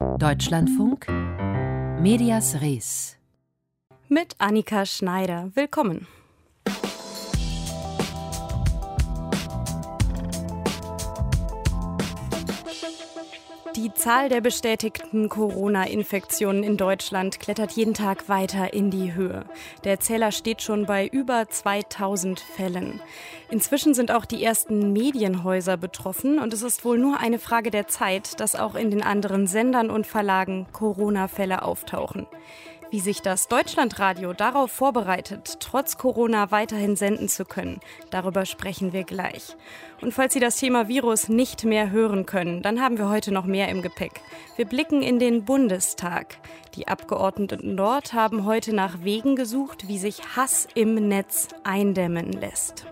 Deutschlandfunk Medias Res mit Annika Schneider. Willkommen. Die Zahl der bestätigten Corona-Infektionen in Deutschland klettert jeden Tag weiter in die Höhe. Der Zähler steht schon bei über 2000 Fällen. Inzwischen sind auch die ersten Medienhäuser betroffen und es ist wohl nur eine Frage der Zeit, dass auch in den anderen Sendern und Verlagen Corona-Fälle auftauchen. Wie sich das Deutschlandradio darauf vorbereitet, trotz Corona weiterhin senden zu können, darüber sprechen wir gleich. Und falls Sie das Thema Virus nicht mehr hören können, dann haben wir heute noch mehr im Gepäck. Wir blicken in den Bundestag. Die Abgeordneten dort haben heute nach Wegen gesucht, wie sich Hass im Netz eindämmen lässt.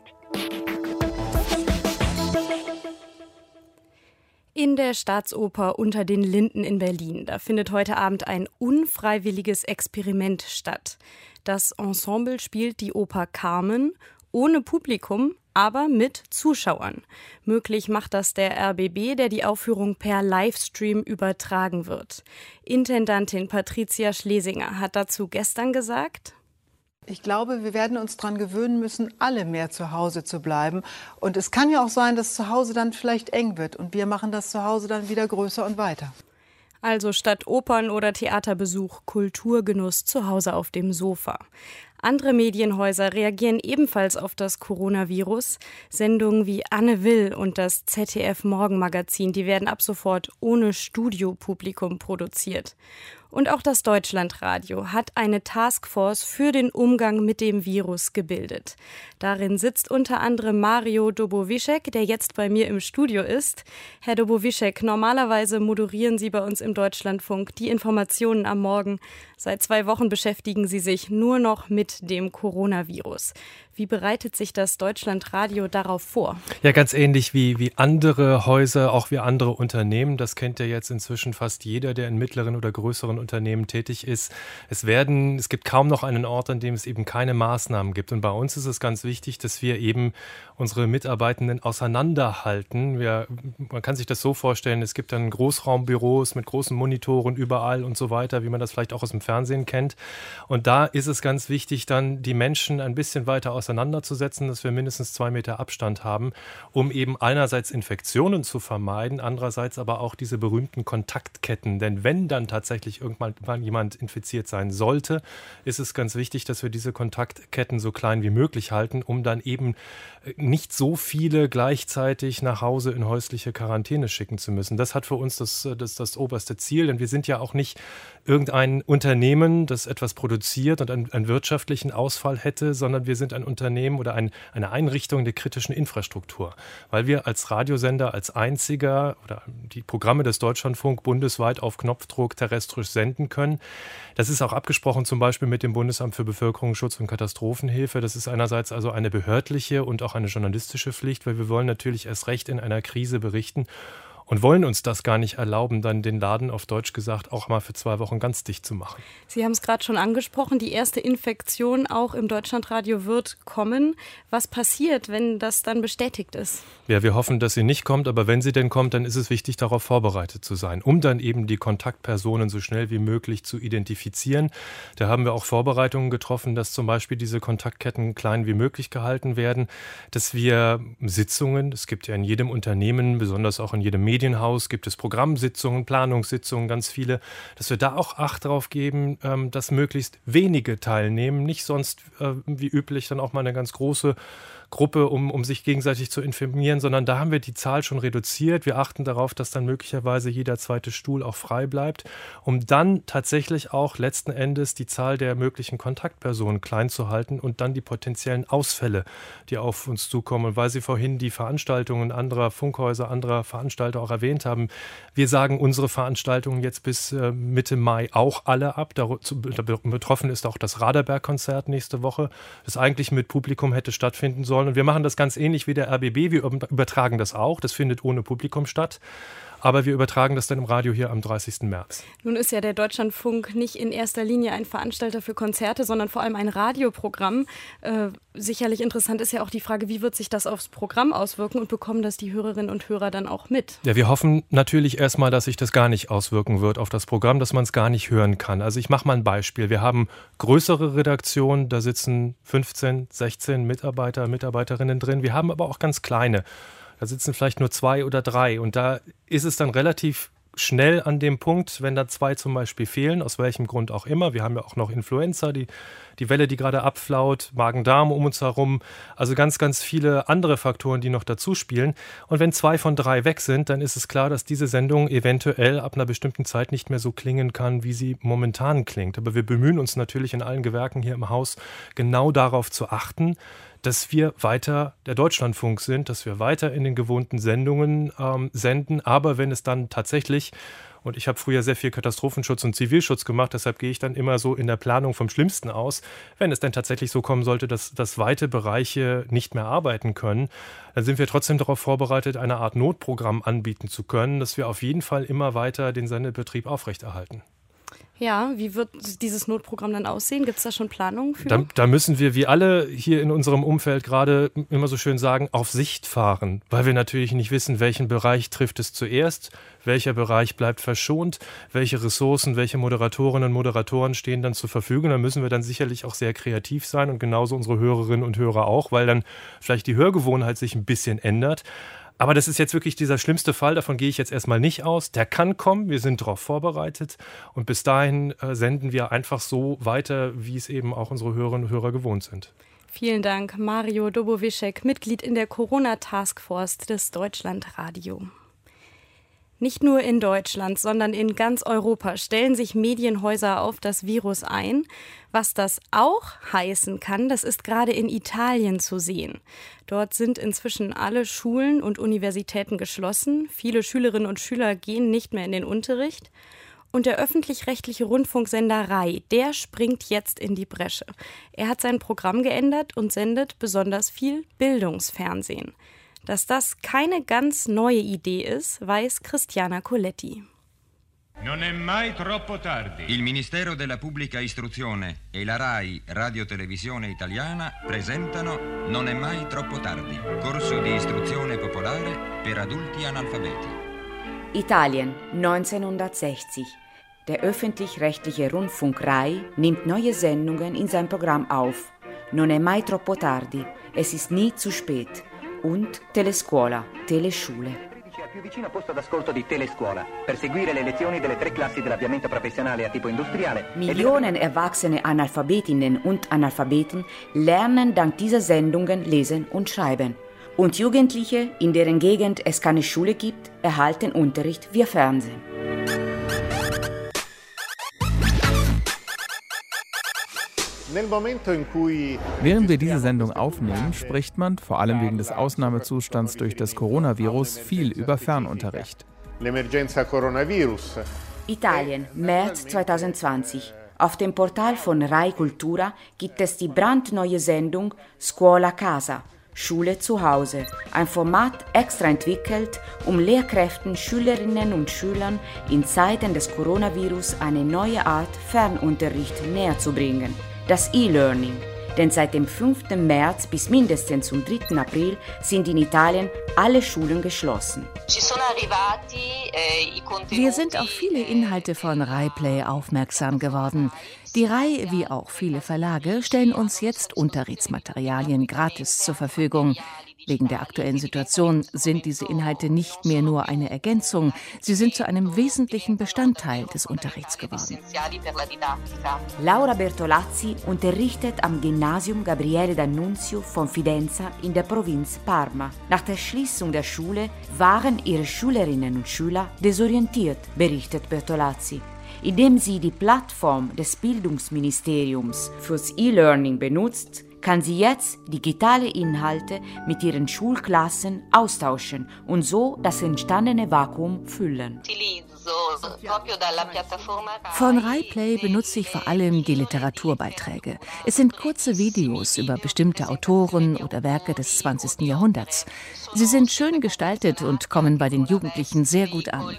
In der Staatsoper Unter den Linden in Berlin, da findet heute Abend ein unfreiwilliges Experiment statt. Das Ensemble spielt die Oper Carmen ohne Publikum, aber mit Zuschauern. Möglich macht das der RBB, der die Aufführung per Livestream übertragen wird. Intendantin Patricia Schlesinger hat dazu gestern gesagt: Ich glaube, wir werden uns daran gewöhnen müssen, alle mehr zu Hause zu bleiben. Und es kann ja auch sein, dass zu Hause dann vielleicht eng wird. Und wir machen das zu Hause dann wieder größer und weiter. Also statt Opern- oder Theaterbesuch, Kulturgenuss zu Hause auf dem Sofa. Andere Medienhäuser reagieren ebenfalls auf das Coronavirus. Sendungen wie Anne Will und das ZDF-Morgenmagazin, die werden ab sofort ohne Studiopublikum produziert. Und auch das Deutschlandradio hat eine Taskforce für den Umgang mit dem Virus gebildet. Darin sitzt unter anderem Mario Dobovišek, der jetzt bei mir im Studio ist. Herr Dobovišek, normalerweise moderieren Sie bei uns im Deutschlandfunk die Informationen am Morgen. Seit 2 Wochen beschäftigen Sie sich nur noch mit dem Coronavirus. Wie bereitet sich das Deutschlandradio darauf vor? Ja, ganz ähnlich wie andere Häuser, auch wie andere Unternehmen. Das kennt ja jetzt inzwischen fast jeder, der in mittleren oder größeren Unternehmen tätig ist. Es gibt kaum noch einen Ort, an dem es eben keine Maßnahmen gibt. Und bei uns ist es ganz wichtig, dass wir eben unsere Mitarbeitenden auseinanderhalten. Man kann sich das so vorstellen, es gibt dann Großraumbüros mit großen Monitoren überall und so weiter, wie man das vielleicht auch aus dem Fernsehen kennt. Und da ist es ganz wichtig, dann die Menschen ein bisschen weiter auseinanderzusetzen, dass wir mindestens 2 Meter Abstand haben, um eben einerseits Infektionen zu vermeiden, andererseits aber auch diese berühmten Kontaktketten. Denn wenn dann tatsächlich irgendwann jemand infiziert sein sollte, ist es ganz wichtig, dass wir diese Kontaktketten so klein wie möglich halten, um dann eben nicht so viele gleichzeitig nach Hause in häusliche Quarantäne schicken zu müssen. Das hat für uns das oberste Ziel, denn wir sind ja auch nicht irgendein Unternehmen, das etwas produziert und einen wirtschaftlichen Ausfall hätte, sondern wir sind ein Unternehmen oder eine Einrichtung der kritischen Infrastruktur, weil wir als Radiosender als einziger oder die Programme des Deutschlandfunk bundesweit auf Knopfdruck terrestrisch senden können. Das ist auch abgesprochen zum Beispiel mit dem Bundesamt für Bevölkerungsschutz und Katastrophenhilfe. Das ist einerseits also eine behördliche und auch eine journalistische Pflicht, weil wir wollen natürlich erst recht in einer Krise berichten und wollen uns das gar nicht erlauben, dann den Laden auf Deutsch gesagt auch mal für 2 Wochen ganz dicht zu machen. Sie haben es gerade schon angesprochen, die erste Infektion auch im Deutschlandradio wird kommen. Was passiert, wenn das dann bestätigt ist? Ja, wir hoffen, dass sie nicht kommt, aber wenn sie denn kommt, dann ist es wichtig, darauf vorbereitet zu sein, um dann eben die Kontaktpersonen so schnell wie möglich zu identifizieren. Da haben wir auch Vorbereitungen getroffen, dass zum Beispiel diese Kontaktketten klein wie möglich gehalten werden, dass wir Sitzungen, es gibt ja in jedem Unternehmen, besonders auch in jedem Medienhaus gibt es Programmsitzungen, Planungssitzungen, ganz viele, dass wir da auch Acht drauf geben, dass möglichst wenige teilnehmen, nicht sonst wie üblich dann auch mal eine ganz große Gruppe, um sich gegenseitig zu informieren, sondern da haben wir die Zahl schon reduziert. Wir achten darauf, dass dann möglicherweise jeder zweite Stuhl auch frei bleibt, um dann tatsächlich auch letzten Endes die Zahl der möglichen Kontaktpersonen klein zu halten und dann die potenziellen Ausfälle, die auf uns zukommen. Und weil Sie vorhin die Veranstaltungen anderer Funkhäuser, anderer Veranstalter auch erwähnt haben, wir sagen unsere Veranstaltungen jetzt bis Mitte Mai auch alle ab. Betroffen ist auch das Raderberg-Konzert nächste Woche, das eigentlich mit Publikum hätte stattfinden sollen. Und wir machen das ganz ähnlich wie der RBB. Wir übertragen das auch. Das findet ohne Publikum statt. aber wir übertragen das dann im Radio hier am 30. März. Nun ist ja der Deutschlandfunk nicht in erster Linie ein Veranstalter für Konzerte, sondern vor allem ein Radioprogramm. Sicherlich interessant ist ja auch die Frage, wie wird sich das aufs Programm auswirken und bekommen das die Hörerinnen und Hörer dann auch mit? Ja, wir hoffen natürlich erstmal, dass sich das gar nicht auswirken wird auf das Programm, dass man es gar nicht hören kann. Also ich mache mal ein Beispiel. Wir haben größere Redaktionen, da sitzen 15, 16 Mitarbeiterinnen drin. Wir haben aber auch ganz kleine. Da sitzen vielleicht nur 2 oder 3 und da ist es dann relativ schnell an dem Punkt, wenn da 2 zum Beispiel fehlen, aus welchem Grund auch immer. Wir haben ja auch noch Influenza, die Welle, die gerade abflaut, Magen-Darm um uns herum, also ganz, ganz viele andere Faktoren, die noch dazu spielen. Und wenn 2 von 3 weg sind, dann ist es klar, dass diese Sendung eventuell ab einer bestimmten Zeit nicht mehr so klingen kann, wie sie momentan klingt. Aber wir bemühen uns natürlich in allen Gewerken hier im Haus genau darauf zu achten, dass wir weiter der Deutschlandfunk sind, dass wir weiter in den gewohnten Sendungen senden. Aber wenn es dann tatsächlich, und ich habe früher sehr viel Katastrophenschutz und Zivilschutz gemacht, deshalb gehe ich dann immer so in der Planung vom Schlimmsten aus, wenn es dann tatsächlich so kommen sollte, dass weite Bereiche nicht mehr arbeiten können, dann sind wir trotzdem darauf vorbereitet, eine Art Notprogramm anbieten zu können, dass wir auf jeden Fall immer weiter den Sendebetrieb aufrechterhalten. Ja, wie wird dieses Notprogramm dann aussehen? Gibt es da schon Planungen für? Da müssen wir, wie alle hier in unserem Umfeld gerade immer so schön sagen, auf Sicht fahren, weil wir natürlich nicht wissen, welchen Bereich trifft es zuerst, welcher Bereich bleibt verschont, welche Ressourcen, welche Moderatorinnen und Moderatoren stehen dann zur Verfügung. Da müssen wir dann sicherlich auch sehr kreativ sein und genauso unsere Hörerinnen und Hörer auch, weil dann vielleicht die Hörgewohnheit sich ein bisschen ändert. Aber das ist jetzt wirklich dieser schlimmste Fall, davon gehe ich jetzt erstmal nicht aus. Der kann kommen, wir sind darauf vorbereitet und bis dahin senden wir einfach so weiter, wie es eben auch unsere Hörerinnen und Hörer gewohnt sind. Vielen Dank, Mario Dobowischek, Mitglied in der Corona-Taskforce des Deutschlandradio. Nicht nur in Deutschland, sondern in ganz Europa stellen sich Medienhäuser auf das Virus ein. Was das auch heißen kann, das ist gerade in Italien zu sehen. Dort sind inzwischen alle Schulen und Universitäten geschlossen. Viele Schülerinnen und Schüler gehen nicht mehr in den Unterricht. Und der öffentlich-rechtliche Rundfunksender RAI, der springt jetzt in die Bresche. Er hat sein Programm geändert und sendet besonders viel Bildungsfernsehen. Dass das keine ganz neue Idee ist, weiß Cristiana Coletti. Non è mai troppo tardi. Il Ministero della Pubblica Istruzione e la RAI Radio Televisione Italiana presentano Non è mai troppo tardi, corso di istruzione popolare per adulti analfabeti. Italien, 1960. Der öffentlich-rechtliche Rundfunk RAI nimmt neue Sendungen in sein Programm auf. Non è mai troppo tardi, es ist nie zu spät. Und Telescuola, Teleschule. Al più vicino posto d'ascolto di Telescuola per seguire le lezioni delle 3 classi dell'avviamento professionale a tipo industriale. Millionen erwachsene Analphabetinnen und Analphabeten lernen dank dieser Sendungen lesen und schreiben. Und Jugendliche, in deren Gegend es keine Schule gibt, erhalten Unterricht via Fernsehen. Während wir diese Sendung aufnehmen, spricht man, vor allem wegen des Ausnahmezustands durch das Coronavirus, viel über Fernunterricht. Italien, März 2020. Auf dem Portal von Rai Cultura gibt es die brandneue Sendung Scuola Casa, Schule zu Hause. Ein Format extra entwickelt, um Lehrkräften, Schülerinnen und Schülern in Zeiten des Coronavirus eine neue Art Fernunterricht näher zu bringen. Das E-Learning, denn seit dem 5. März bis mindestens zum 3. April sind in Italien alle Schulen geschlossen. Wir sind auf viele Inhalte von RAI Play aufmerksam geworden. Die RAI, wie auch viele Verlage, stellen uns jetzt Unterrichtsmaterialien gratis zur Verfügung. Wegen der aktuellen Situation sind diese Inhalte nicht mehr nur eine Ergänzung, sie sind zu einem wesentlichen Bestandteil des Unterrichts geworden. Laura Bertolazzi unterrichtet am Gymnasium Gabriele D'Annunzio von Fidenza in der Provinz Parma. Nach der Schließung der Schule waren ihre Schülerinnen und Schüler desorientiert, berichtet Bertolazzi. Indem sie die Plattform des Bildungsministeriums fürs E-Learning benutzt, kann sie jetzt digitale Inhalte mit ihren Schulklassen austauschen und so das entstandene Vakuum füllen. Von RaiPlay benutze ich vor allem die Literaturbeiträge. Es sind kurze Videos über bestimmte Autoren oder Werke des 20. Jahrhunderts. Sie sind schön gestaltet und kommen bei den Jugendlichen sehr gut an.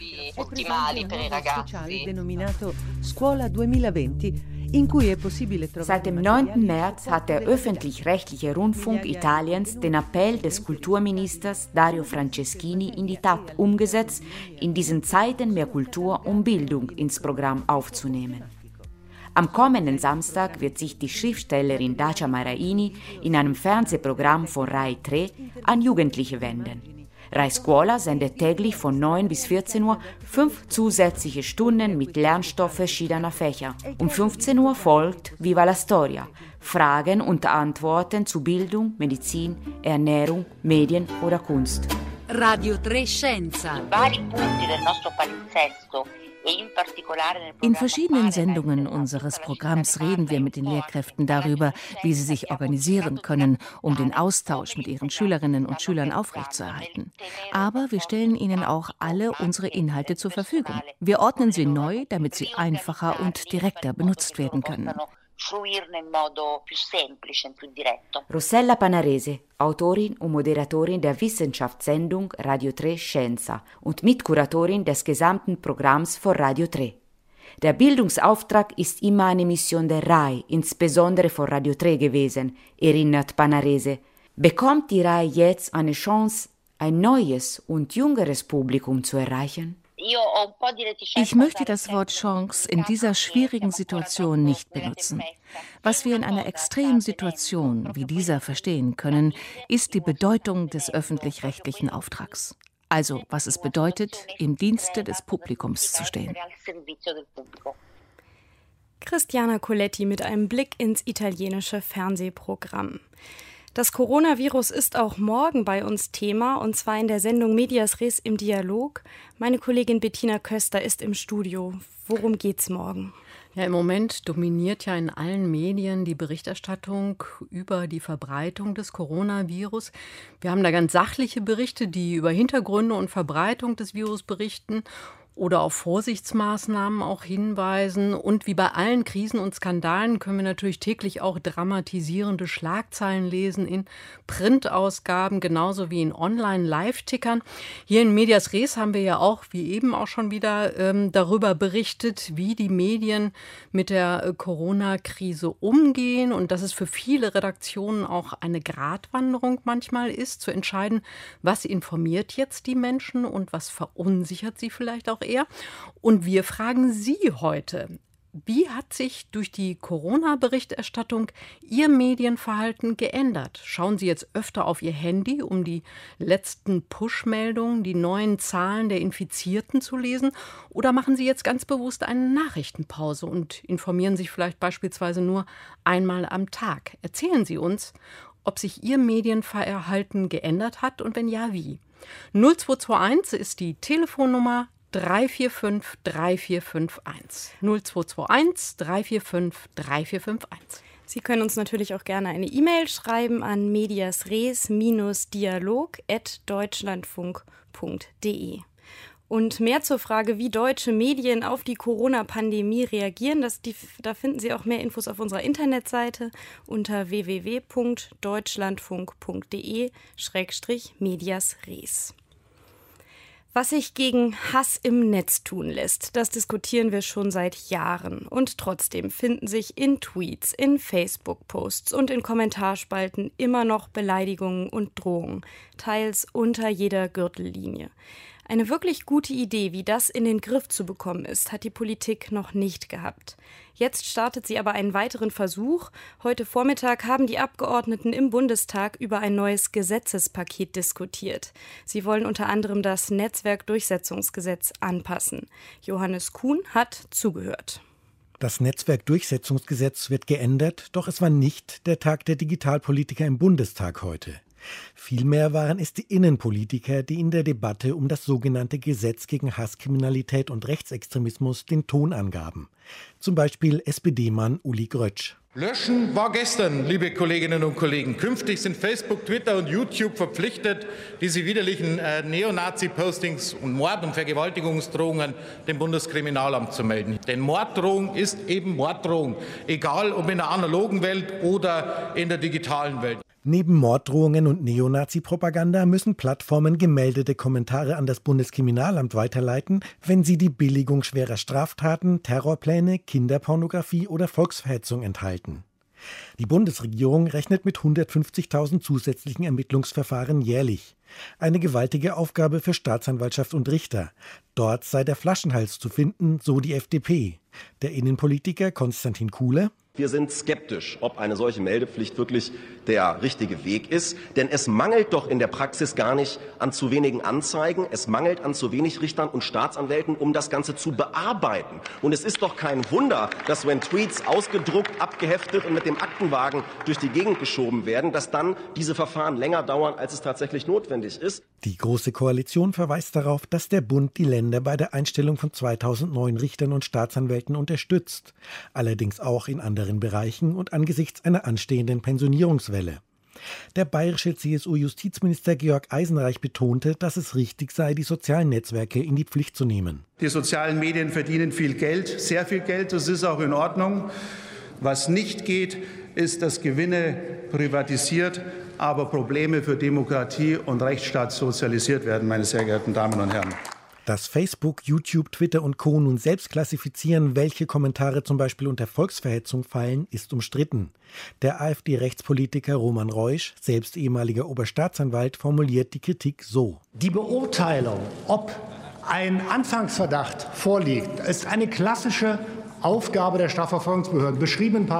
Seit dem 9. März hat der öffentlich-rechtliche Rundfunk Italiens den Appell des Kulturministers Dario Franceschini in die Tat umgesetzt, in diesen Zeiten mehr Kultur und Bildung ins Programm aufzunehmen. Am kommenden Samstag wird sich die Schriftstellerin Dacia Maraini in einem Fernsehprogramm von Rai 3 an Jugendliche wenden. Rai Scuola sendet täglich von 9 bis 14 Uhr 5 zusätzliche Stunden mit Lernstoff verschiedener Fächer. Um 15 Uhr folgt Viva la Storia, Fragen und Antworten zu Bildung, Medizin, Ernährung, Medien oder Kunst. Radio 3 Scienza. Vari punti del nostro palinsesto. In verschiedenen Sendungen unseres Programms reden wir mit den Lehrkräften darüber, wie sie sich organisieren können, um den Austausch mit ihren Schülerinnen und Schülern aufrechtzuerhalten. Aber wir stellen ihnen auch alle unsere Inhalte zur Verfügung. Wir ordnen sie neu, damit sie einfacher und direkter benutzt werden können. Rossella Panarese, Autorin und Moderatorin der Wissenschaftssendung Radio 3 Scienza und Mitkuratorin des gesamten Programms von Radio 3. Der Bildungsauftrag ist immer eine Mission der RAI, insbesondere von Radio 3 gewesen, erinnert Panarese. Bekommt die RAI jetzt eine Chance, ein neues und jüngeres Publikum zu erreichen? Ich möchte das Wort Chance in dieser schwierigen Situation nicht benutzen. Was wir in einer extremen Situation wie dieser verstehen können, ist die Bedeutung des öffentlich-rechtlichen Auftrags. Also, was es bedeutet, im Dienste des Publikums zu stehen. Christiana Coletti mit einem Blick ins italienische Fernsehprogramm. Das Coronavirus ist auch morgen bei uns Thema, und zwar in der Sendung Medias Res im Dialog. Meine Kollegin Bettina Köster ist im Studio. Worum geht's morgen? Ja, im Moment dominiert ja in allen Medien die Berichterstattung über die Verbreitung des Coronavirus. Wir haben da ganz sachliche Berichte, die über Hintergründe und Verbreitung des Virus berichten oder auf Vorsichtsmaßnahmen auch hinweisen. Und wie bei allen Krisen und Skandalen können wir natürlich täglich auch dramatisierende Schlagzeilen lesen in Printausgaben, genauso wie in Online-Live-Tickern. Hier in Medias Res haben wir ja auch, wie eben auch schon wieder, darüber berichtet, wie die Medien mit der Corona-Krise umgehen und dass es für viele Redaktionen auch eine Gratwanderung manchmal ist, zu entscheiden, was informiert jetzt die Menschen und was verunsichert sie vielleicht auch eher. Und wir fragen Sie heute, wie hat sich durch die Corona-Berichterstattung Ihr Medienverhalten geändert? Schauen Sie jetzt öfter auf Ihr Handy, um die letzten Push-Meldungen, die neuen Zahlen der Infizierten zu lesen? Oder machen Sie jetzt ganz bewusst eine Nachrichtenpause und informieren sich vielleicht beispielsweise nur einmal am Tag? Erzählen Sie uns, ob sich Ihr Medienverhalten geändert hat und wenn ja, wie? 0221 ist die Telefonnummer 345 3451. 0221 345 3451. Sie können uns natürlich auch gerne eine E-Mail schreiben an mediasres-dialog@deutschlandfunk.de. Und mehr zur Frage, wie deutsche Medien auf die Corona-Pandemie reagieren, da finden Sie auch mehr Infos auf unserer Internetseite unter www.deutschlandfunk.de/mediasres. Was sich gegen Hass im Netz tun lässt, das diskutieren wir schon seit Jahren. Und trotzdem finden sich in Tweets, in Facebook-Posts und in Kommentarspalten immer noch Beleidigungen und Drohungen, teils unter jeder Gürtellinie. Eine wirklich gute Idee, wie das in den Griff zu bekommen ist, hat die Politik noch nicht gehabt. Jetzt startet sie aber einen weiteren Versuch. Heute Vormittag haben die Abgeordneten im Bundestag über ein neues Gesetzespaket diskutiert. Sie wollen unter anderem das Netzwerkdurchsetzungsgesetz anpassen. Johannes Kuhn hat zugehört. Das Netzwerkdurchsetzungsgesetz wird geändert, doch es war nicht der Tag der Digitalpolitiker im Bundestag heute. Vielmehr waren es die Innenpolitiker, die in der Debatte um das sogenannte Gesetz gegen Hasskriminalität und Rechtsextremismus den Ton angaben. Zum Beispiel SPD-Mann Uli Grötsch. Löschen war gestern, liebe Kolleginnen und Kollegen. Künftig sind Facebook, Twitter und YouTube verpflichtet, diese widerlichen Neonazi-Postings und Mord- und Vergewaltigungsdrohungen dem Bundeskriminalamt zu melden. Denn Morddrohung ist eben Morddrohung, egal ob in der analogen Welt oder in der digitalen Welt. Neben Morddrohungen und Neonazi-Propaganda müssen Plattformen gemeldete Kommentare an das Bundeskriminalamt weiterleiten, wenn sie die Billigung schwerer Straftaten, Terrorpläne, Kinderpornografie oder Volksverhetzung enthalten. Die Bundesregierung rechnet mit 150.000 zusätzlichen Ermittlungsverfahren jährlich. Eine gewaltige Aufgabe für Staatsanwaltschaft und Richter. Dort sei der Flaschenhals zu finden, so die FDP. Der Innenpolitiker Konstantin Kuhle: Wir sind skeptisch, ob eine solche Meldepflicht wirklich der richtige Weg ist. Denn es mangelt doch in der Praxis gar nicht an zu wenigen Anzeigen. Es mangelt an zu wenig Richtern und Staatsanwälten, um das Ganze zu bearbeiten. Und es ist doch kein Wunder, dass wenn Tweets ausgedruckt, abgeheftet und mit dem Aktenwagen durch die Gegend geschoben werden, dass dann diese Verfahren länger dauern, als es tatsächlich notwendig ist. Die Große Koalition verweist darauf, dass der Bund die Länder bei der Einstellung von 2009 Richtern und Staatsanwälten unterstützt. Allerdings auch in anderen Bereichen und angesichts einer anstehenden Pensionierungswelle. Der bayerische CSU-Justizminister Georg Eisenreich betonte, dass es richtig sei, die sozialen Netzwerke in die Pflicht zu nehmen. Die sozialen Medien verdienen viel Geld, sehr viel Geld, das ist auch in Ordnung. Was nicht geht, ist, dass Gewinne privatisiert, aber Probleme für Demokratie und Rechtsstaat sozialisiert werden, meine sehr geehrten Damen und Herren. Dass Facebook, YouTube, Twitter und Co. nun selbst klassifizieren, welche Kommentare zum Beispiel unter Volksverhetzung fallen, ist umstritten. Der AfD-Rechtspolitiker Roman Reusch, selbst ehemaliger Oberstaatsanwalt, formuliert die Kritik so: Die Beurteilung, ob ein Anfangsverdacht vorliegt, ist eine klassische Aufgabe der Strafverfolgungsbehörden, beschrieben in §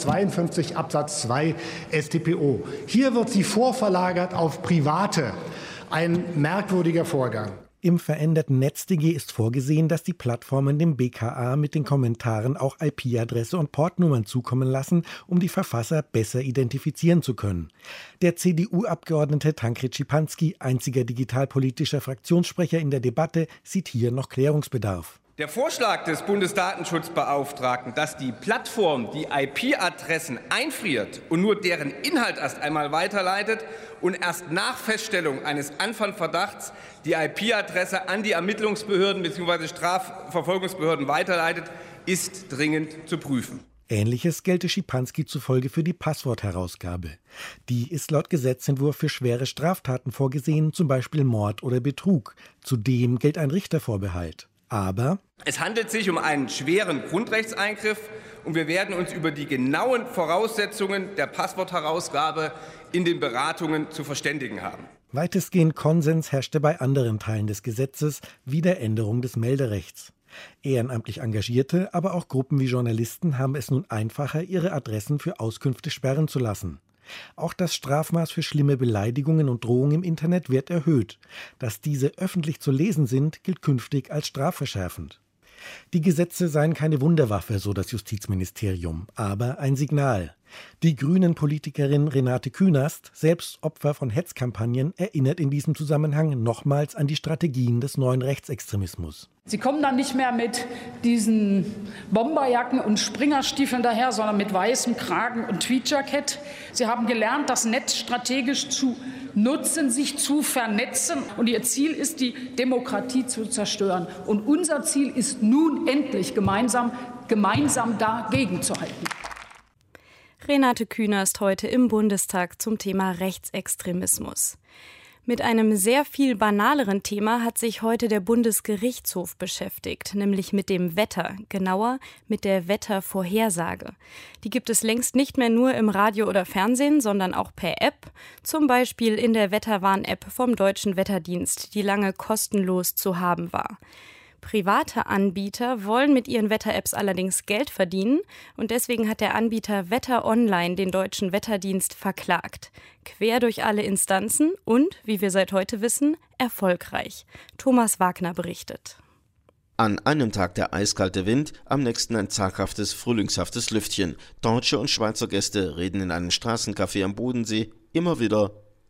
152 Absatz 2 StPO. Hier wird sie vorverlagert auf Private. Ein merkwürdiger Vorgang. Im veränderten NetzDG ist vorgesehen, dass die Plattformen dem BKA mit den Kommentaren auch IP-Adresse und Portnummern zukommen lassen, um die Verfasser besser identifizieren zu können. Der CDU-Abgeordnete Tancred Schipanski, einziger digitalpolitischer Fraktionssprecher in der Debatte, sieht hier noch Klärungsbedarf. Der Vorschlag des Bundesdatenschutzbeauftragten, dass die Plattform die IP-Adressen einfriert und nur deren Inhalt erst einmal weiterleitet und erst nach Feststellung eines Anfangsverdachts die IP-Adresse an die Ermittlungsbehörden bzw. Strafverfolgungsbehörden weiterleitet, ist dringend zu prüfen. Ähnliches gelte Schipanski zufolge für die Passwortherausgabe. Die ist laut Gesetzentwurf für schwere Straftaten vorgesehen, zum Beispiel Mord oder Betrug. Zudem gilt ein Richtervorbehalt. Aber es handelt sich um einen schweren Grundrechtseingriff und wir werden uns über die genauen Voraussetzungen der Passwortherausgabe in den Beratungen zu verständigen haben. Weitestgehend Konsens herrschte bei anderen Teilen des Gesetzes wie der Änderung des Melderechts. Ehrenamtlich Engagierte, aber auch Gruppen wie Journalisten haben es nun einfacher, ihre Adressen für Auskünfte sperren zu lassen. Auch das Strafmaß für schlimme Beleidigungen und Drohungen im Internet wird erhöht. Dass diese öffentlich zu lesen sind, gilt künftig als strafverschärfend. Die Gesetze seien keine Wunderwaffe, so das Justizministerium, aber ein Signal. Die Grünen-Politikerin Renate Künast, selbst Opfer von Hetzkampagnen, erinnert in diesem Zusammenhang nochmals an die Strategien des neuen Rechtsextremismus. Sie kommen dann nicht mehr mit diesen Bomberjacken und Springerstiefeln daher, sondern mit weißem Kragen und Tweedjacket. Sie haben gelernt, das Netz strategisch zu nutzen, sich zu vernetzen. Und ihr Ziel ist, die Demokratie zu zerstören. Und unser Ziel ist nun endlich gemeinsam dagegen zu halten. Renate Künast heute im Bundestag zum Thema Rechtsextremismus. Mit einem sehr viel banaleren Thema hat sich heute der Bundesgerichtshof beschäftigt, nämlich mit dem Wetter, genauer mit der Wettervorhersage. Die gibt es längst nicht mehr nur im Radio oder Fernsehen, sondern auch per App, zum Beispiel in der Wetterwarn-App vom Deutschen Wetterdienst, die lange kostenlos zu haben war. Private Anbieter wollen mit ihren Wetter-Apps allerdings Geld verdienen und deswegen hat der Anbieter Wetter Online den Deutschen Wetterdienst verklagt. Quer durch alle Instanzen und, wie wir seit heute wissen, erfolgreich. Thomas Wagner berichtet. An einem Tag der eiskalte Wind, am nächsten ein zaghaftes, frühlingshaftes Lüftchen. Deutsche und Schweizer Gäste reden in einem Straßencafé am Bodensee immer wieder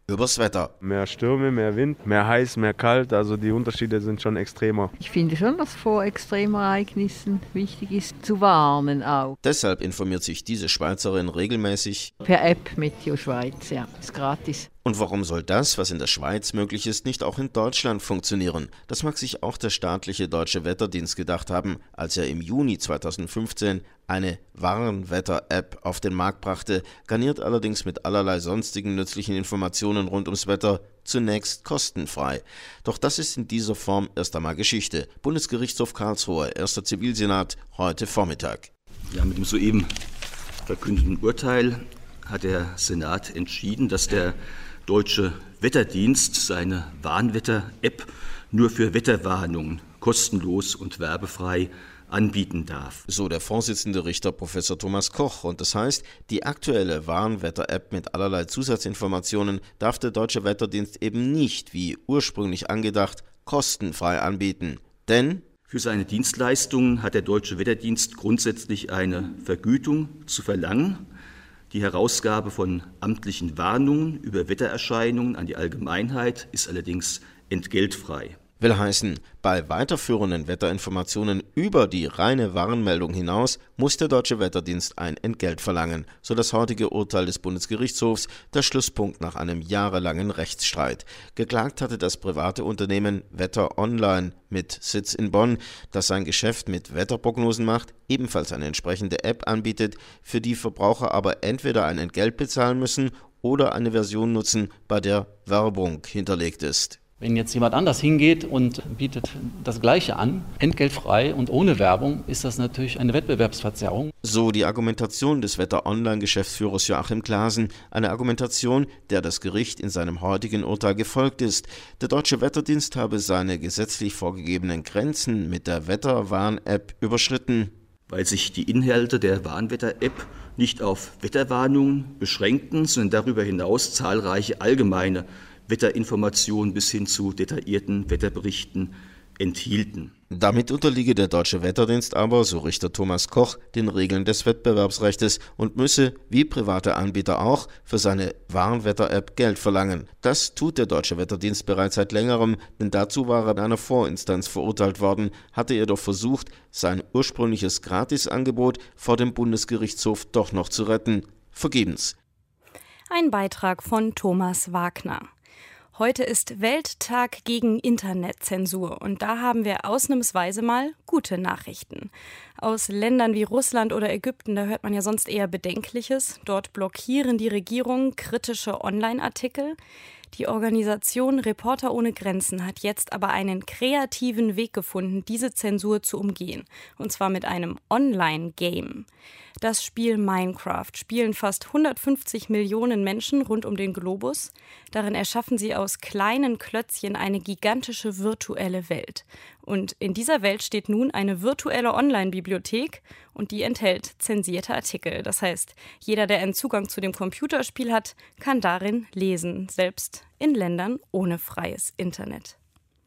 übers Wetter. Mehr Stürme, mehr Wind, mehr heiß, mehr kalt, also die Unterschiede sind schon extremer. Ich finde schon, dass vor Extremereignissen wichtig ist, zu warnen auch. Deshalb informiert sich diese Schweizerin regelmäßig per App Meteo Schweiz, ja, ist gratis. Und warum soll das, was in der Schweiz möglich ist, nicht auch in Deutschland funktionieren? Das mag sich auch der staatliche Deutsche Wetterdienst gedacht haben, als er im Juni 2015 eine Warnwetter-App auf den Markt brachte, garniert allerdings mit allerlei sonstigen nützlichen Informationen rund ums Wetter, zunächst kostenfrei. Doch das ist in dieser Form erst einmal Geschichte. Bundesgerichtshof Karlsruhe, 1. Zivilsenat, heute Vormittag. Ja, mit dem soeben verkündeten Urteil hat der Senat entschieden, dass der Deutsche Wetterdienst seine Warnwetter-App nur für Wetterwarnungen kostenlos und werbefrei anbieten darf. So der Vorsitzende Richter Professor Thomas Koch. Und das heißt, die aktuelle Warnwetter-App mit allerlei Zusatzinformationen darf der Deutsche Wetterdienst eben nicht, wie ursprünglich angedacht, kostenfrei anbieten. Denn für seine Dienstleistungen hat der Deutsche Wetterdienst grundsätzlich eine Vergütung zu verlangen. Die Herausgabe von amtlichen Warnungen über Wettererscheinungen an die Allgemeinheit ist allerdings entgeltfrei. Will heißen, bei weiterführenden Wetterinformationen über die reine Warnmeldung hinaus muss der Deutsche Wetterdienst ein Entgelt verlangen, so das heutige Urteil des Bundesgerichtshofs, der Schlusspunkt nach einem jahrelangen Rechtsstreit. Geklagt hatte das private Unternehmen Wetter Online mit Sitz in Bonn, das sein Geschäft mit Wetterprognosen macht, ebenfalls eine entsprechende App anbietet, für die Verbraucher aber entweder ein Entgelt bezahlen müssen oder eine Version nutzen, bei der Werbung hinterlegt ist. Wenn jetzt jemand anders hingeht und bietet das Gleiche an, entgeltfrei und ohne Werbung, ist das natürlich eine Wettbewerbsverzerrung. So die Argumentation des Wetter-Online-Geschäftsführers Joachim Klaasen, eine Argumentation, der das Gericht in seinem heutigen Urteil gefolgt ist. Der Deutsche Wetterdienst habe seine gesetzlich vorgegebenen Grenzen mit der Wetterwarn-App überschritten. Weil sich die Inhalte der Warnwetter-App nicht auf Wetterwarnungen beschränkten, sondern darüber hinaus zahlreiche allgemeine Wetterinformationen bis hin zu detaillierten Wetterberichten enthielten. Damit unterliege der Deutsche Wetterdienst aber, so Richter Thomas Koch, den Regeln des Wettbewerbsrechts und müsse, wie private Anbieter auch, für seine Warnwetter-App Geld verlangen. Das tut der Deutsche Wetterdienst bereits seit längerem, denn dazu war er in einer Vorinstanz verurteilt worden, hatte er doch versucht, sein ursprüngliches Gratisangebot vor dem Bundesgerichtshof doch noch zu retten. Vergebens. Ein Beitrag von Thomas Wagner. Heute ist Welttag gegen Internetzensur und da haben wir ausnahmsweise mal gute Nachrichten. Aus Ländern wie Russland oder Ägypten, da hört man ja sonst eher Bedenkliches. Dort blockieren die Regierungen kritische Online-Artikel. Die Organisation Reporter ohne Grenzen hat jetzt aber einen kreativen Weg gefunden, diese Zensur zu umgehen. Und zwar mit einem Online-Game. Das Spiel Minecraft spielen fast 150 Millionen Menschen rund um den Globus. Darin erschaffen sie aus kleinen Klötzchen eine gigantische virtuelle Welt. Und in dieser Welt steht nun eine virtuelle Online-Bibliothek und die enthält zensierte Artikel. Das heißt, jeder, der einen Zugang zu dem Computerspiel hat, kann darin lesen, selbst in Ländern ohne freies Internet.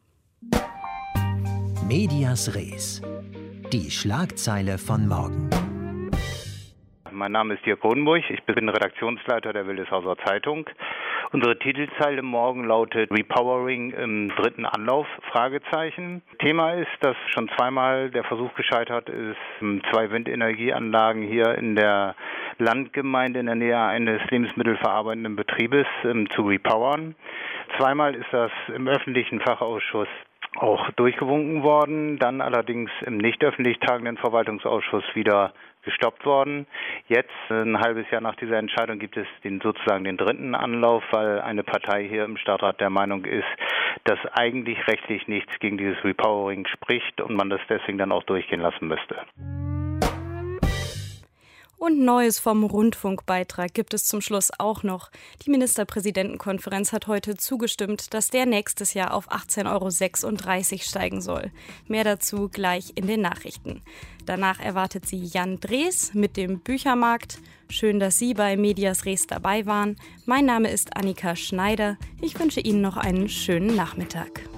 Medias Res. Die Schlagzeile von morgen. Mein Name ist Dirk Hohenburg, ich bin Redaktionsleiter der Wildeshauser Zeitung. Unsere Titelzeile morgen lautet Repowering im dritten Anlauf, Fragezeichen. Thema ist, dass schon zweimal der Versuch gescheitert ist, 2 Windenergieanlagen hier in der Landgemeinde in der Nähe eines lebensmittelverarbeitenden Betriebes zu repowern. Zweimal ist das im öffentlichen Fachausschuss auch durchgewunken worden, dann allerdings im nicht öffentlich tagenden Verwaltungsausschuss wieder gestoppt worden. Jetzt, ein halbes Jahr nach dieser Entscheidung, gibt es sozusagen den dritten Anlauf, weil eine Partei hier im Stadtrat der Meinung ist, dass eigentlich rechtlich nichts gegen dieses Repowering spricht und man das deswegen dann auch durchgehen lassen müsste. Und Neues vom Rundfunkbeitrag gibt es zum Schluss auch noch. Die Ministerpräsidentenkonferenz hat heute zugestimmt, dass der nächstes Jahr auf 18,36 € steigen soll. Mehr dazu gleich in den Nachrichten. Danach erwartet Sie Jan Drees mit dem Büchermarkt. Schön, dass Sie bei Medias Res dabei waren. Mein Name ist Annika Schneider. Ich wünsche Ihnen noch einen schönen Nachmittag.